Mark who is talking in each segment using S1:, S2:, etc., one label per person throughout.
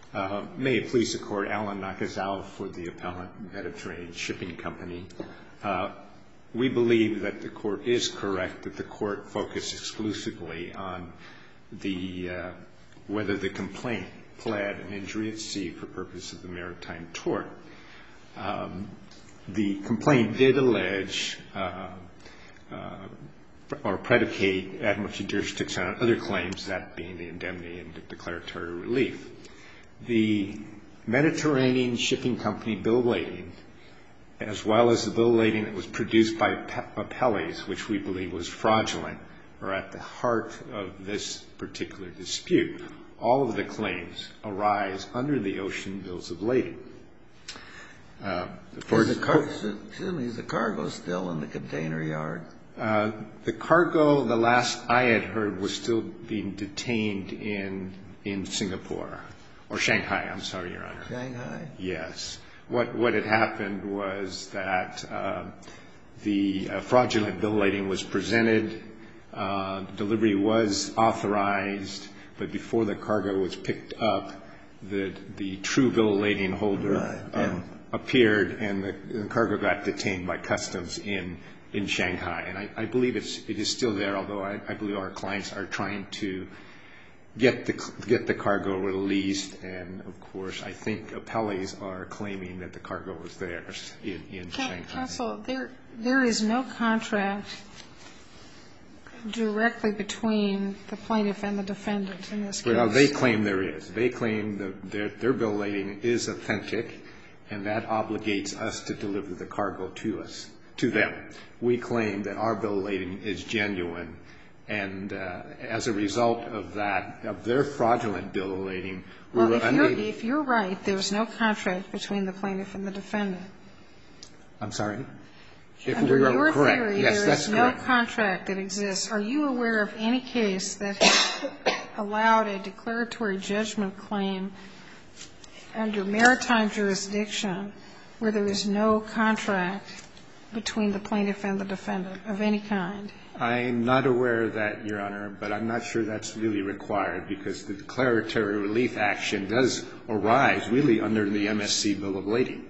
S1: May it please the Court, Alan Nakazawa for the appellant, Mediterranean Shipping Company. We believe that the Court is correct that the Court focus exclusively on whether the complaint pled an injury at sea for purpose of the maritime tort. The complaint did allege or predicate admiralty jurisdiction on other claims, that being the indemnity and the declaratory relief. The Mediterranean Shipping Company bill of lading, as well as the bill of lading that was produced by appellees, which we believe was fraudulent, are at the heart of this particular dispute. All of the claims arise under the ocean bills of lading.
S2: Is the cargo still in the container yard?
S1: The cargo, the last I had heard, was still being detained in Singapore. Or Shanghai, I'm sorry, Your Honor.
S2: Shanghai?
S1: Yes. What had happened was that the fraudulent bill of lading was presented, delivery was authorized, but before the cargo was picked up, the true bill of lading holder appeared, and the cargo got detained by customs in Shanghai. And I believe it is still there, although I believe our clients are trying to get the cargo released, and of course I think appellees are claiming that the cargo was theirs in Shanghai.
S3: Counsel, there is no contract directly between the plaintiff and the defendant in this case.
S1: Well, they claim there is. They claim that their bill of lading is authentic, and that obligates us to deliver the cargo to them. We claim that our bill of lading is genuine. And as a result of that, of their fraudulent bill of lading, we were unable to.
S3: If you're right, there's no contract between the plaintiff and the defendant.
S1: I'm sorry?
S3: Under your theory,
S1: yes,
S3: there is no contract that exists. Are you aware of any case that has allowed a declaratory judgment claim under maritime jurisdiction where there is no contract between the plaintiff and the defendant of any kind?
S1: I'm not aware of that, Your Honor, but I'm not sure that's really required, because the declaratory relief action does arise really under the MSC bill of lading.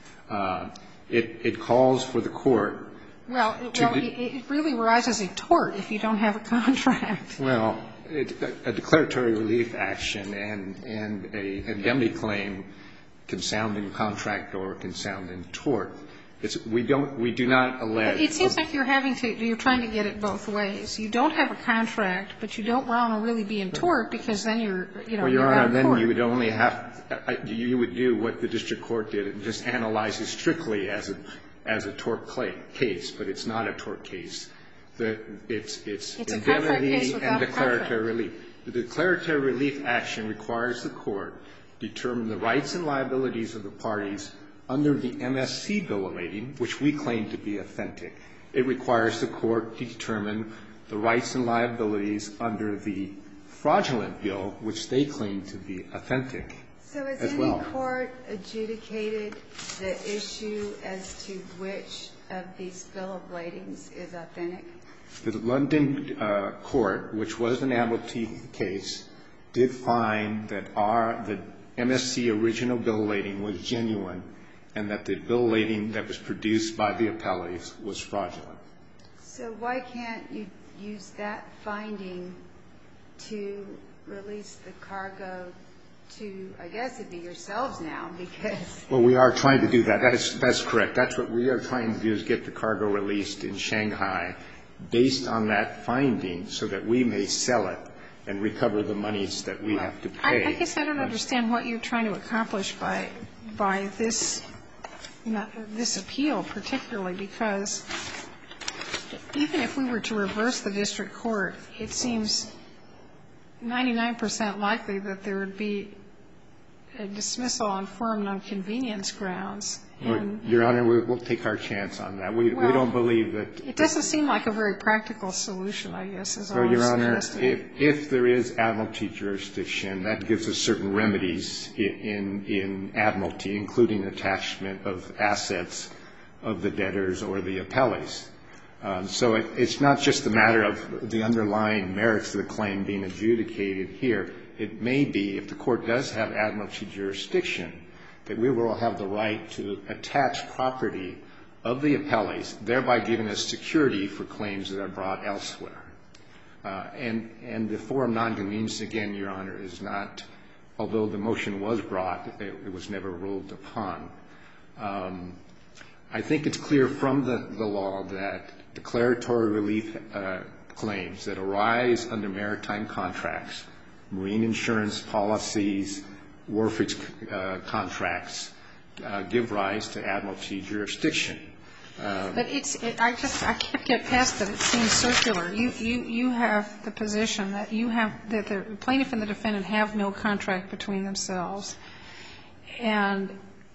S1: It calls for the court to
S3: Well, it really arises a tort if you don't have a contract.
S1: Well, a declaratory relief action and an indemnity claim can sound in contract or can sound in tort. We do not allege.
S3: It seems like you're trying to get it both ways. You don't have a contract, but you don't want to really be in tort, because then you're out of court.
S1: Well, Your Honor, then you would only you would do what the district court did and just analyze it strictly as a tort case, but it's not a tort case. It's indemnity and declaratory relief. The declaratory relief action requires the court determine the rights and liabilities of the parties under the MSC bill of lading, which we claim to be authentic. It requires the court to determine the rights and liabilities under the fraudulent bill, which they claim to be authentic as well.
S4: So has any court adjudicated the issue as to which of these bill of ladings is authentic?
S1: The London court, which was an admiralty case, did find that the MSC original bill of lading was genuine, and that the bill of lading that was produced by the appellees was fraudulent.
S4: So why can't you use that finding to release the cargo to, I guess it'd be yourselves now, because
S1: Well, we are trying to do that. That's correct. That's what we are trying to do, is get the cargo released in Shanghai based on that finding, so that we may sell it and recover the monies that we have to pay.
S3: I guess I don't understand what you're trying to accomplish by this appeal, particularly because even if we were to reverse the district court, it seems 99% likely that there would be a dismissal on forum nonconvenience grounds.
S1: Your Honor, we'll take our chance on that. We don't believe that.
S3: It doesn't seem like a very practical solution, I guess, is all I'm
S1: Your Honor,
S3: suggesting.
S1: if there is admiralty jurisdiction, that gives us certain remedies in admiralty, including attachment of assets of the debtors or the appellees. So it's not just a matter of the underlying merits of the claim being adjudicated here. it may be, if the court does have admiralty jurisdiction, that we will have the right to attach property of the appellees, thereby giving us security for claims that are brought elsewhere. And the forum nonconvenience, again, Your Honor, is not, although the motion was brought, it was never ruled upon. I think it's clear from the law that declaratory relief claims that arise under maritime contracts, marine insurance policies, wharfage contracts, give rise to admiralty jurisdiction.
S3: But I can't get past that. It seems circular. You have the position that that the plaintiff and the defendant have no contract between themselves, and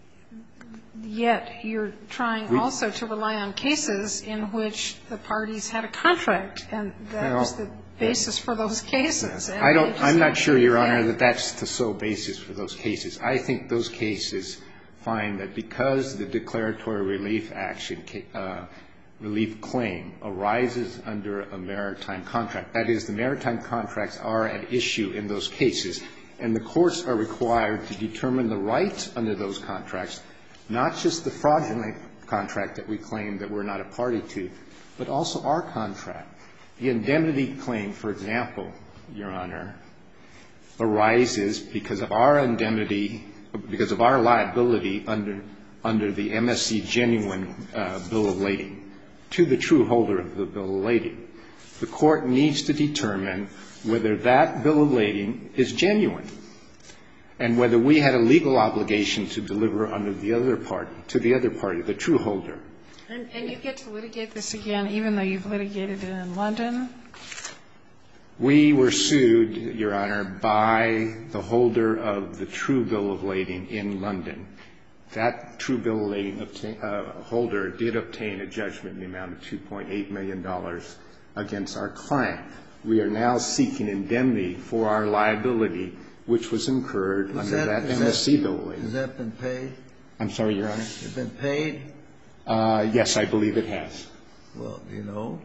S3: yet you're trying also to rely on cases in which the parties had a contract, and that was the basis for those cases.
S1: I'm not sure, Your Honor, that that's the sole basis for those cases. I think those cases find that because the declaratory relief relief claim arises under a maritime contract, that is, the maritime contracts are at issue in those cases, and the courts are required to determine the rights under those contracts, not just the fraudulent contract that we claim that we're not a party to, but also our contract. The indemnity claim, for example, Your Honor, arises because of our indemnity, because of our liability under the MSC genuine bill of lading to the true holder of the bill of lading. The court needs to determine whether that bill of lading is genuine and whether we had a legal obligation to deliver under the other party, to the other party, the true holder.
S3: And you get to litigate this again, even though you've litigated it in London?
S1: We were sued, Your Honor, by the holder of the true bill of lading in London. That true bill of lading holder did obtain a judgment in the amount of $2.8 million against our client. We are now seeking indemnity for our liability, which was incurred under that MSC bill of lading.
S2: Has that been paid?
S1: I'm sorry, Your Honor?
S2: Has it been paid?
S1: Yes, I believe it has.
S2: Well, do you know?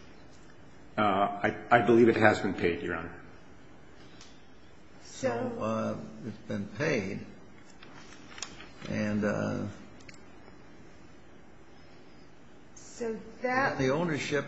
S1: I believe it has been paid, Your Honor.
S2: So it's been paid, and
S4: so that
S2: the ownership,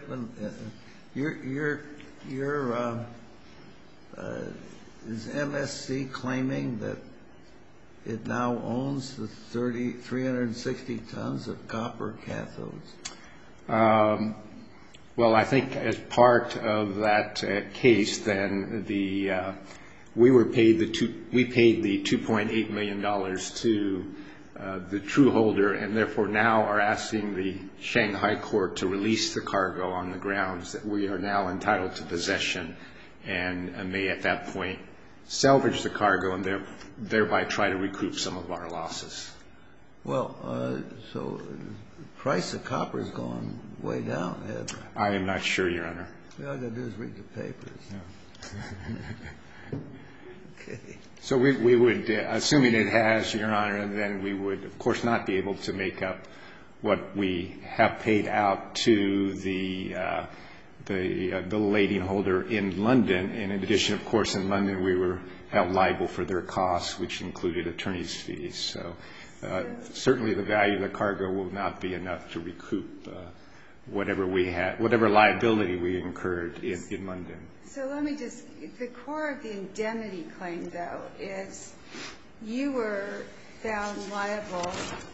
S2: is MSC claiming that it now owns the 360 tons of copper cathodes?
S1: Well, I think as part of that case, then we paid the $2.8 million to the true holder, and therefore now are asking the Shanghai court to release the cargo on the grounds that we are now entitled to possession and may at that point salvage the cargo and thereby try to recoup some of our losses.
S2: Well, so the price of copper has gone way down, hasn't it?
S1: I am not sure, Your Honor.
S2: All I've got to do is read the papers. Okay.
S1: So we would, assuming it has, Your Honor, then we would, of course, not be able to make up what we have paid out to the lading holder in London. And in addition, of course, in London we were held liable for their costs, which included attorney's fees. So certainly the value of the cargo will not be enough to recoup whatever liability we incurred in London.
S4: So let me just, the core of the indemnity claim, though, is you were found liable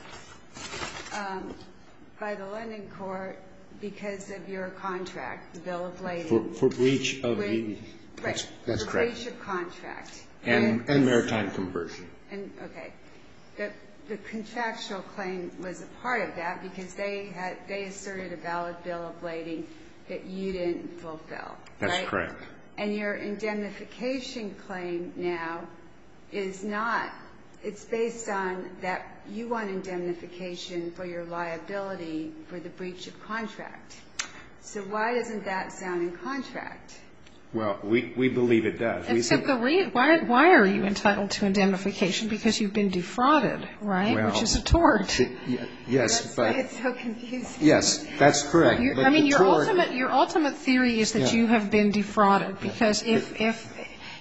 S4: by the London court because of your contract, the bill of lading.
S1: For breach of the,
S4: right,
S1: that's
S4: for
S1: correct.
S4: breach of contract.
S1: And maritime conversion.
S4: And, okay. The contractual claim was a part of that because they asserted a valid bill of lading that you didn't fulfill.
S1: That's
S4: right?
S1: correct.
S4: And your indemnification claim now is not, it's based on that you want indemnification for your liability for the breach of contract. So why doesn't that sound in contract?
S1: Well, we believe it does.
S3: Except why are you entitled to indemnification? Because you've been defrauded, right?
S1: Well,
S3: which is a tort.
S1: Yes,
S4: that's
S1: but
S4: why it's so confusing.
S1: Yes, that's correct.
S3: Your ultimate theory is that you have been defrauded because if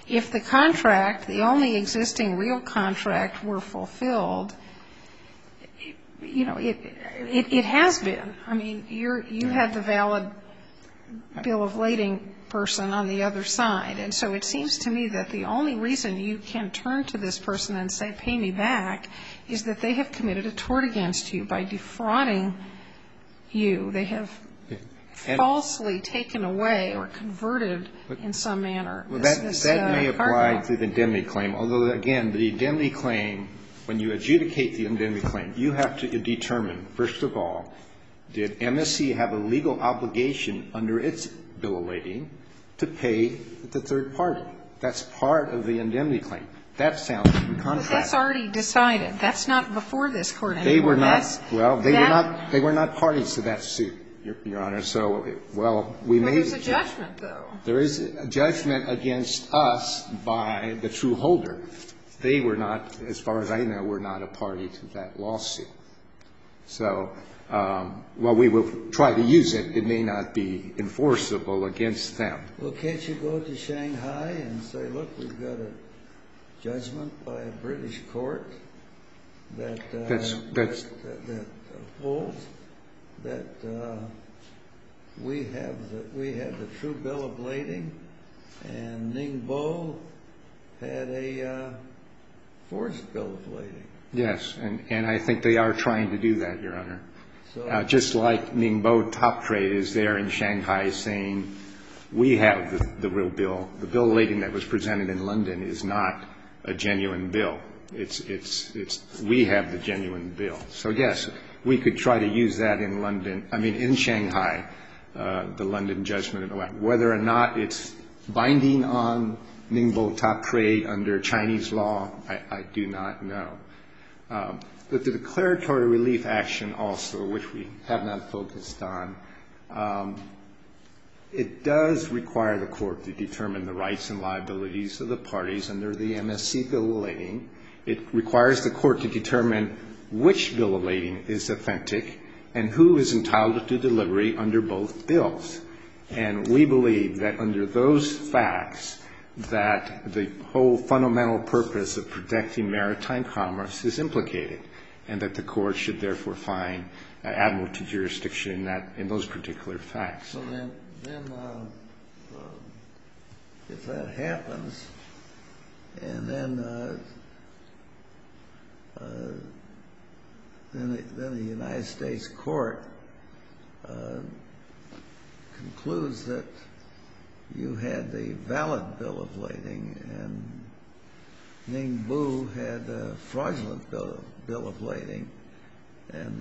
S3: if the contract, the only existing real contract, were fulfilled, you know, it has been. I mean, you had the valid bill of lading person on the other side. And so it seems to me that the only reason you can turn to this person and say, pay me back, is that they have committed a tort against you by defrauding you. They have falsely taken away or converted in some manner this
S1: that may apply
S3: cargo.
S1: to the indemnity claim, although, again, the indemnity claim, when you adjudicate the indemnity claim, you have to determine, first of all, did MSC have a legal obligation under its bill of lading to pay the third party? That's part of the indemnity claim. That sounds in contract.
S3: But that's already decided. That's not before this Court anymore.
S1: They were not. Well, they were not parties to that suit, Your Honor. So, well, we may.
S3: Well, there's a judgment, though.
S1: There is a judgment against us by the true holder. They were not, as far as I know, were not a party to that lawsuit. So, while we will try to use it, it may not be enforceable against them.
S2: Well, can't you go to Shanghai and say, look, we've got a judgment by a British court that holds that we have the true bill of lading, and Ningbo had a forged bill of lading.
S1: Yes, and I think they are trying to do that, Your Honor.
S2: So,
S1: just like Ningbo Top Trade is there in Shanghai saying, we have the real bill. The bill of lading that was presented in London is not a genuine bill. We have the genuine bill. So, yes, we could try to use that in London, in Shanghai, the London judgment. Whether or not it's binding on Ningbo Top Trade under Chinese law, I do not know. But the declaratory relief action also, which we have not focused on, it does require the court to determine the rights and liabilities of the parties under the MSC bill of lading. It requires the court to determine which bill of lading is authentic and who is entitled to delivery under both bills. And we believe that under those facts, that the whole fundamental purpose of protecting maritime commerce is implicated, and that the court should therefore find admiralty jurisdiction in those particular facts.
S2: So then if that happens, and then the United States court concludes that you had the valid bill of lading and Ningbo had a fraudulent bill of lading, and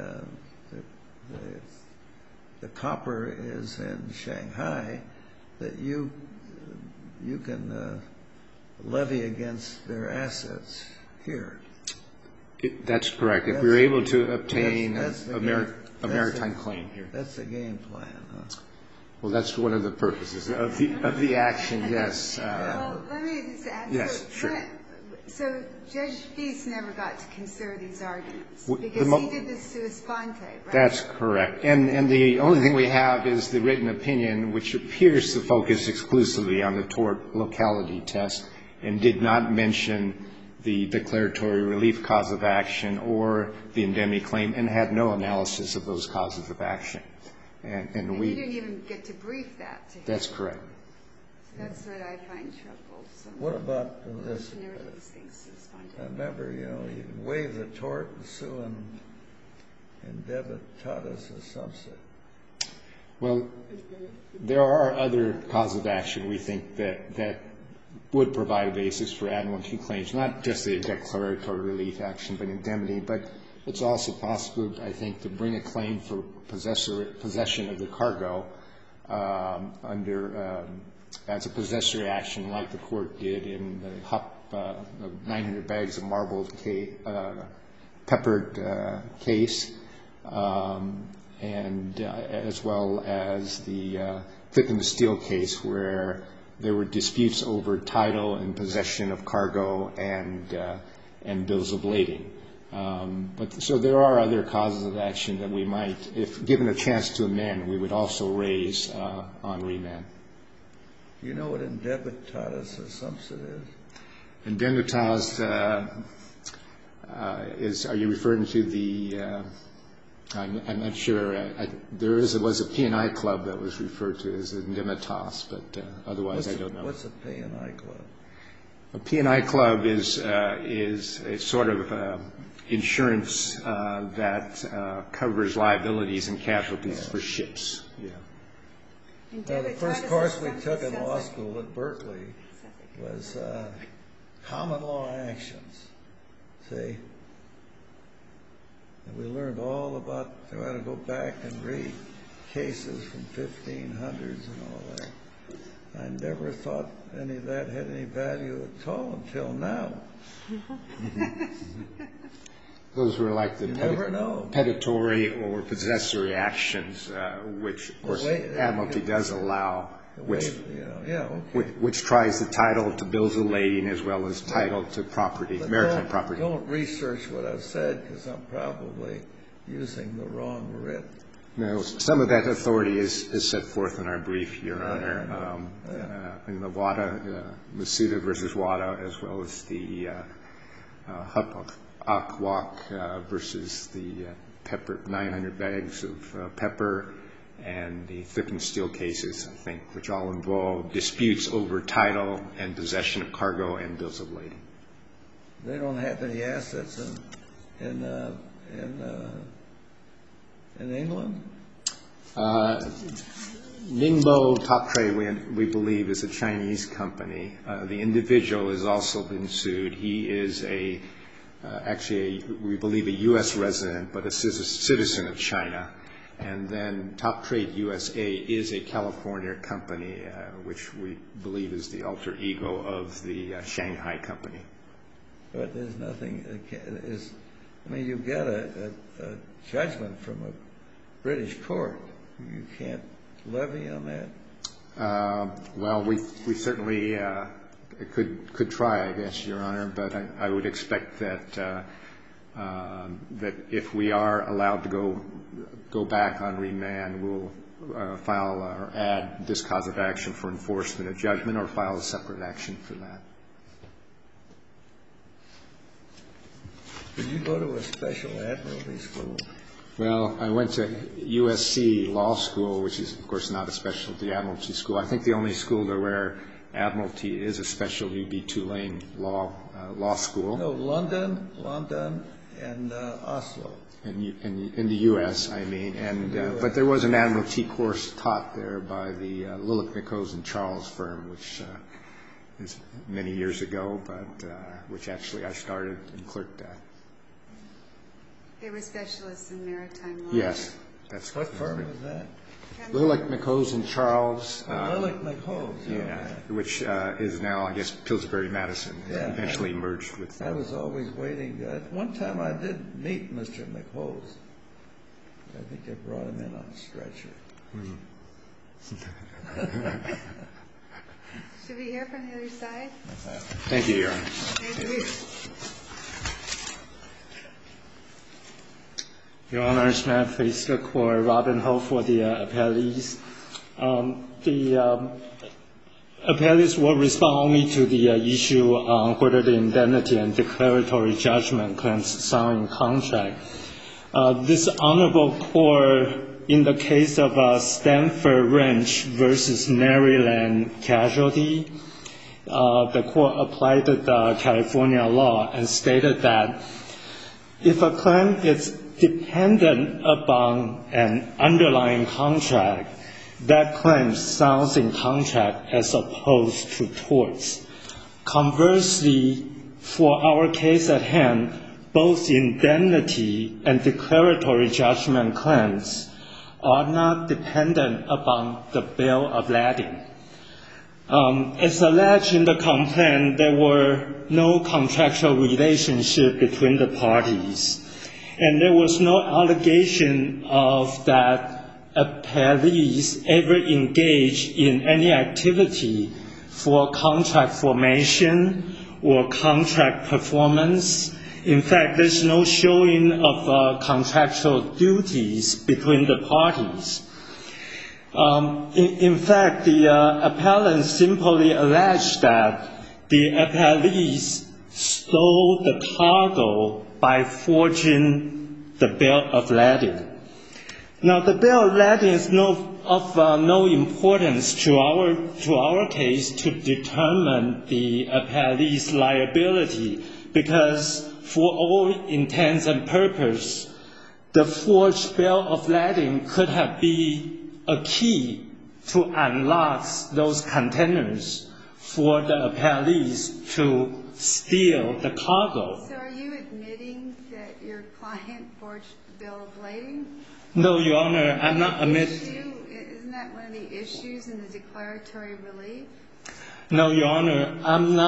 S2: the copper is in Shanghai, that you can levy against their assets here.
S1: That's correct. If we're able to obtain a maritime claim here.
S2: That's the game plan, huh?
S1: Well, that's one of the purposes of the action, yes.
S4: Well, let me just add.
S1: Yes, sure.
S4: So Judge Feist never got to consider these arguments because he did the sua sponte, right?
S1: That's correct. And the only thing we have is the written opinion, which appears to focus exclusively on the tort locality test and did not mention the declaratory relief cause of action or the indemnity claim, and had no analysis of those causes of action. And we
S4: didn't even get to brief that to him.
S1: That's correct.
S4: So that's what I find troublesome.
S2: What about this?
S4: I
S2: remember, you can waive the tort and sue in debitatis or something.
S1: Well, there are other causes of action we think that would provide a basis for admiralty claims, not just the declaratory relief action, but indemnity. But it's also possible, I think, to bring a claim for possession of the cargo as a possessory action, like the court did in the 900 bags of marbled peppered case, and as well as the Thick and Steel case, where there were disputes over title and possession of cargo and bills of lading. So there are other causes of action that we might, if given a chance to amend, we would also raise on remand.
S2: you know what indemnitatis assumpta is?
S1: Indemnitas are you referring to the, I'm not sure, was a P&I club that was referred to as indemnitas, but otherwise I don't know.
S2: What's a P&I club?
S1: A P&I club is a sort of insurance that covers liabilities and casualties for ships. Yeah.
S2: Now, the first course we took in law school at Berkeley was common law actions. See? And we learned all about, we had to go back and read cases from 1500s and all that. I never thought any of that had any value at all until now.
S1: Those were like the petitory or possessory actions, which, of course, admiralty does allow, which tries the title to bills of lading as well as title to property, maritime property.
S2: Don't research what I've said, because I'm probably using the wrong writ.
S1: No, some of that authority is set forth in our brief, Your Honor, in the WADA, Masuda versus WADA, as well as the Akwak versus the pepper, 900 bags of pepper, and the Thick and Steel cases, I think, which all involve disputes over title and possession of cargo and bills of lading.
S2: They don't have any assets in England?
S1: Ningbo Top Trade, we believe, is a Chinese company. The individual has also been sued. He is we believe, a U.S. resident, but a citizen of China. And then Top Trade USA is a California company, which we believe is the alter ego of the Shanghai company.
S2: But there's nothing, you get a judgment from a British court. You can't levy on that?
S1: Well, we certainly could try, I guess, Your Honor, but I would expect that if we are allowed to go back on remand, we'll file or add this cause of action for enforcement of judgment or file a separate action for that.
S2: Did you go to a special admiralty school?
S1: Well, I went to USC Law School, which is, of course, not a specialty admiralty school. I think the only school where admiralty is a special would be Tulane Law School.
S2: No, London, and Oslo.
S1: In the U.S., I mean. But there was an admiralty course taught there by the Lillick McCose and Charles firm, which is many years ago, but which actually I started and clerked at.
S4: They were specialists in maritime law.
S1: Yes, that's
S2: what firm was that?
S1: Lillick McCose and Charles.
S2: Lillick McCose.
S1: Yeah, which is now, I guess, Pillsbury Madison.
S2: Yeah,
S1: eventually merged with them.
S2: I was always waiting. One time I did meet Mr. McCose. I think they brought him in on a stretcher.
S4: Should we hear from the other side?
S1: Thank you, Your Honor.
S4: Thank you.
S5: Your Honor, may I please the court, Robin Ho for the appellees. The appellees will respond only to the issue on whether the indemnity and declaratory judgment claims sound in contract. This honorable court, in the case of Stanford Ranch versus Maryland Casualty, the court applied the California law and stated that if a claim is dependent upon an underlying contract, that claim sounds in contract as opposed to torts. Conversely, for our case at hand, both indemnity and declaratory judgment claims are not dependent upon the bill of lading. As alleged in the complaint, there were no contractual relationship between the parties. And there was no allegation of that appellees ever engaged in any activity for contract formation or contract performance. In fact, there's no showing of contractual duties between the parties. In fact, the appellant simply alleged that the appellees stole the cargo by forging the bill of lading. Now, the bill of lading is of no importance to our case to determine the appellee's liability, because for all intents and purposes, the forged bill of lading could have been a key to unlock those containers for the appellees to steal the cargo.
S4: So are you admitting that your client forged the bill of lading?
S5: No, Your Honor, I'm not admitting.
S4: Isn't that one of the issues in the declaratory relief?
S5: No, Your Honor,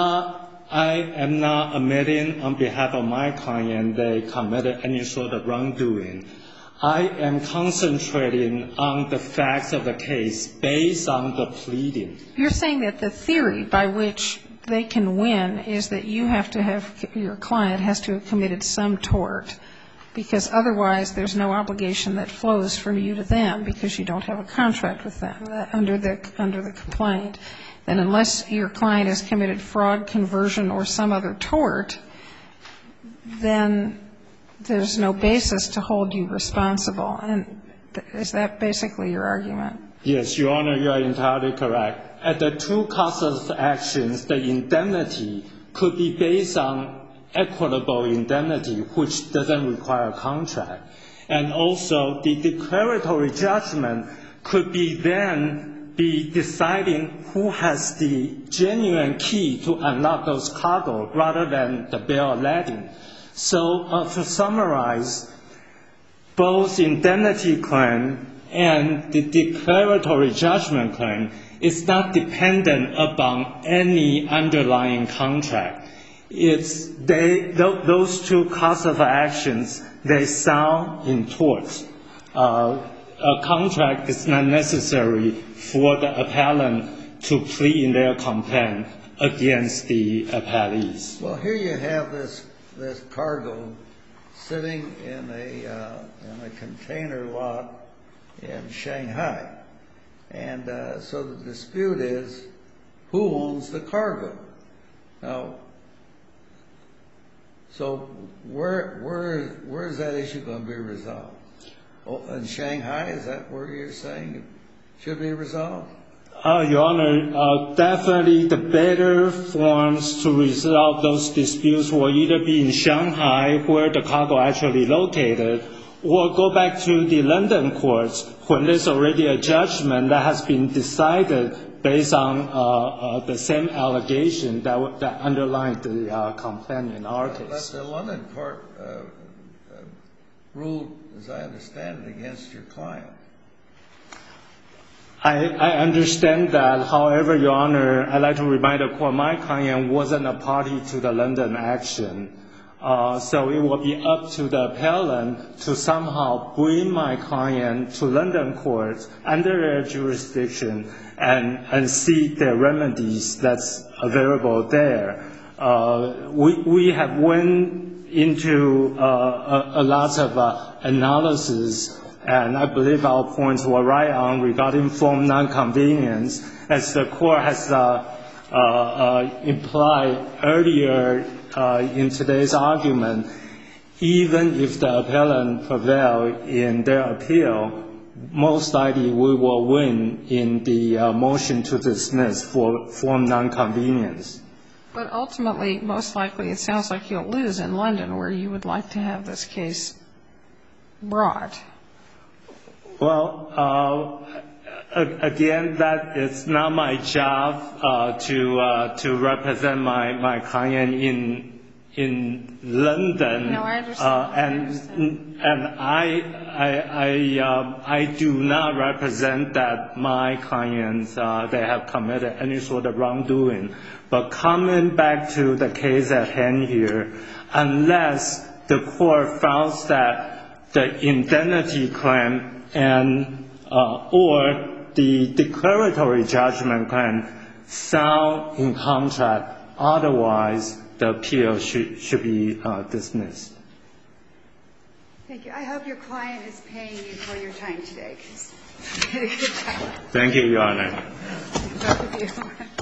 S5: I am not admitting on behalf of my client they committed any sort of wrongdoing. I am concentrating on the facts of the case based on the pleading.
S3: You're saying that the theory by which they can win is that your client has to have committed some tort, because otherwise there's no obligation that flows from you to them because you don't have a contract with them under the complaint. And unless your client has committed fraud, conversion, or some other tort, then there's no basis to hold you responsible. And is that basically your argument?
S5: Yes, Your Honor, you are entirely correct. At the two causes of actions, the indemnity could be based on equitable indemnity, which doesn't require a contract. And also, the declaratory judgment could be deciding who has the genuine key to unlock those cargo rather than the bill of lading. So to summarize, both indemnity claim and the declaratory judgment claim is not dependent upon any underlying contract. Those two causes of actions, they sound in torts. A contract is not necessary for the appellant to plead in their complaint against the appellees.
S2: Well, here you have this cargo sitting in a container lot in Shanghai. And so the dispute is, who owns the cargo? Now, so where is that issue going to be resolved? In Shanghai, is that where you're saying it should be resolved?
S5: Your Honor, definitely the better forms to resolve those disputes will either be in Shanghai, where the cargo actually located, or go back to the London courts when there's already a judgment that has been decided based on the same allegation that underlined the complaint in our case.
S2: But the London court ruled, as I understand it, against your client.
S5: I understand that. However, Your Honor, I'd like to remind the court my client wasn't a party to the London action. So it will be up to the appellant to somehow bring my client to London courts under their jurisdiction and seek the remedies that's available there. We have went into a lot of analysis, and I believe our points were right on regarding form nonconvenience. As the court has implied earlier in today's argument, even if the appellant prevail in their appeal, most likely we will win in the motion to dismiss for form nonconvenience.
S3: But ultimately, most likely, it sounds like you'll lose in London, where you would like to have this case brought.
S5: Well, again, that is not my job to represent my client in London.
S3: No, I understand.
S5: And I do not represent that my clients they have committed any sort of wrongdoing. But coming back to the case at hand here, unless the court found that the indemnity claim and or the declaratory judgment claim sound in contract, otherwise the appeal should be dismissed.
S4: Thank you. I hope your client is paying you for your time today, because you did a good job.
S1: Thank you, Your Honor.
S4: Both of you.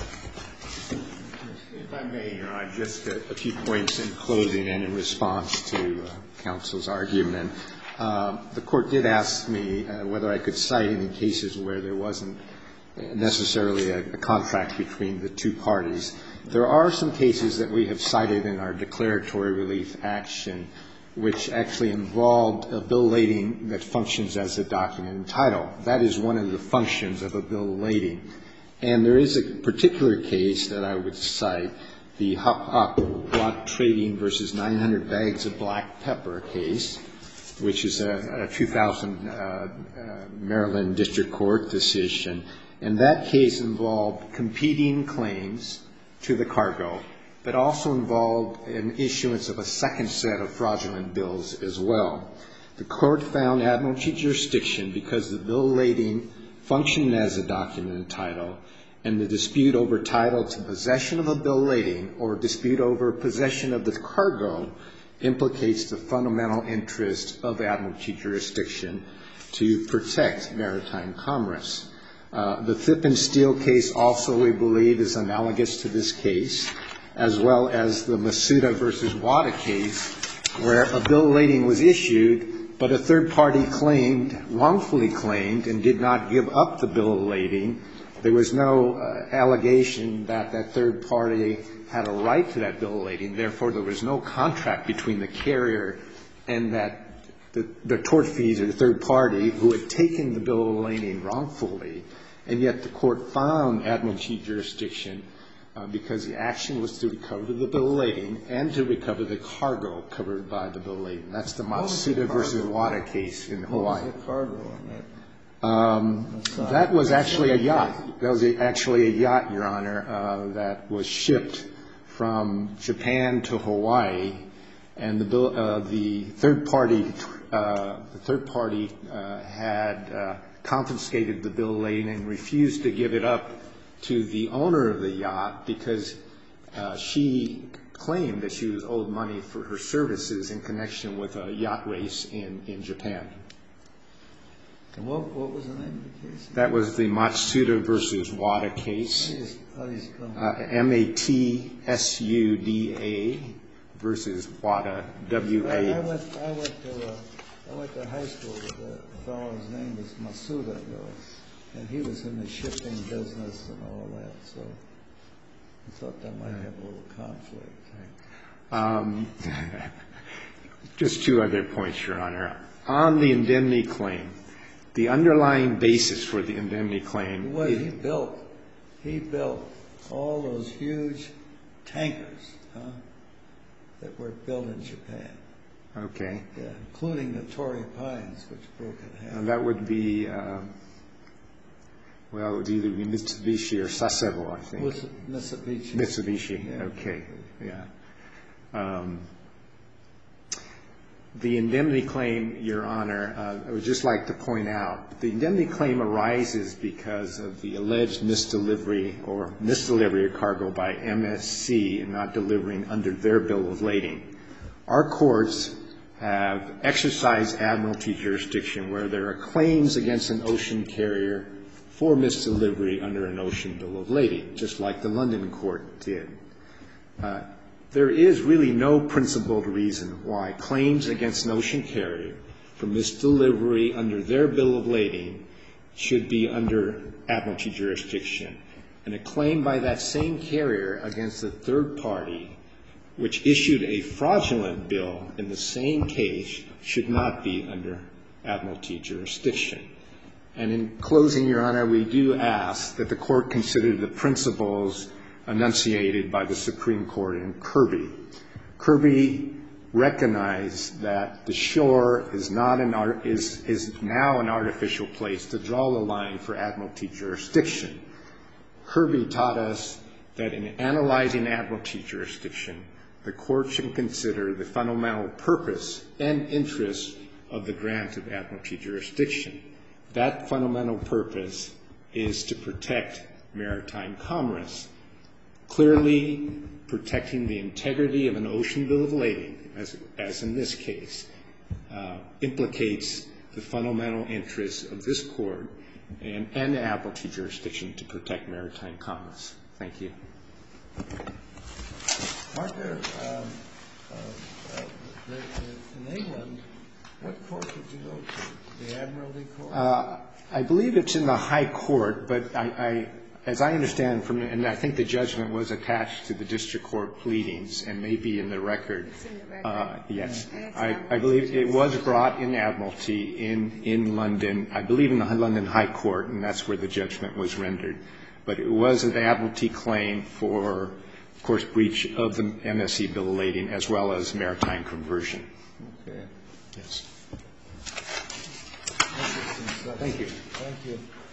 S1: If I may, Your Honor, just a few points in closing and in response to counsel's argument. The Court did ask me whether I could cite any cases where there wasn't necessarily a contract between the two parties. There are some cases that we have cited in our declaratory relief action which actually involved a bill of lading that functions as a document and title. That is one of the functions of a bill of lading. And there is a particular case that I would cite, the Hop Block Trading versus 900 Bags of Black Pepper case, which is a 2000 Maryland District Court decision. And that case involved competing claims to the cargo, but also involved an issuance of a second set of fraudulent bills as well. The Court found admiralty jurisdiction because the bill of lading functioned as a document and title, and the dispute over title to possession of a bill of lading or dispute over possession of the cargo implicates the fundamental interest of admiralty jurisdiction to protect maritime commerce. The Thip and Steel case also, we believe, is analogous to this case, as well as the Masuda versus Wada case, where a bill of lading was issued, but a third party wrongfully claimed, and did not give up the bill of lading. There was no allegation that that third party had a right to that bill of lading. Therefore, there was no contract between the carrier and that the tortfeasor, the third party, who had taken the bill of lading wrongfully. And yet the Court found admiralty jurisdiction because the action was to recover the bill of lading and to recover the cargo covered by the bill of lading. That's the Masuda versus Wada case in Hawaii.
S2: What was the cargo on that?
S1: That was actually a yacht. That was actually a yacht, Your Honor, that was shipped from Japan to Hawaii, and the third party had confiscated the bill of lading and refused to give it up to the owner of the yacht because she claimed that she was owed money for her services in connection with a yacht race in Japan.
S2: And what was the name of the case?
S1: That was the Matsuda versus Wada case.
S2: How do you spell
S1: Matsuda versus Wada, W-A.
S2: I went to high school with a fellow, his name was Masuda, and he was in the shipping business and all that, so I thought that might have a little conflict.
S1: Just two other points, Your Honor. On the indemnity claim, the underlying basis for the indemnity claim is he built all those huge tankers that were built in Japan. Okay.
S2: Yeah, including the Torrey Pines, which broke in half.
S1: And that would be, it would either be Mitsubishi or Sasebo, I think.
S2: Mitsubishi.
S1: Mitsubishi,
S2: Yeah.
S1: okay, yeah. The indemnity claim, Your Honor, I would just like to point out, the indemnity claim arises because of the alleged misdelivery of cargo by MSC in not delivering under their bill of lading. Our courts have exercised admiralty jurisdiction where there are claims against an ocean carrier for misdelivery under an ocean bill of lading, just like the London court did. There is really no principled reason why claims against an ocean carrier for misdelivery under their bill of lading should be under admiralty jurisdiction. And a claim by that same carrier against a third party which issued a fraudulent bill in the same case should not be under admiralty jurisdiction. And in closing, Your Honor, we do ask that the Court consider the principles enunciated by the Supreme Court in Kirby. Kirby recognized that the shore is now an artificial place to draw the line for admiralty jurisdiction. Kirby taught us that in analyzing admiralty jurisdiction, the Court should consider the fundamental purpose and interest of the grant of admiralty jurisdiction. That fundamental purpose is to protect maritime commerce, clearly protecting the integrity of an ocean bill of lading, as in this case, implicates the fundamental interests of this Court and the Admiralty jurisdiction to protect maritime commerce. Thank you.
S2: Aren't there, in England, what court did you go to? The Admiralty Court?
S1: I believe it's in the High Court, but as I understand from it, and I think the judgment was attached to the district court pleadings and may be in the record.
S4: It's in the record.
S1: Yes. I believe it was brought in Admiralty in London, I believe in the London High Court, and that's where the judgment was rendered. But it was an Admiralty claim for, of course, breach of the MSC bill of lading as well as maritime conversion.
S2: Okay.
S1: Yes.
S2: Thank you.
S1: Thank you.
S2: Thank you.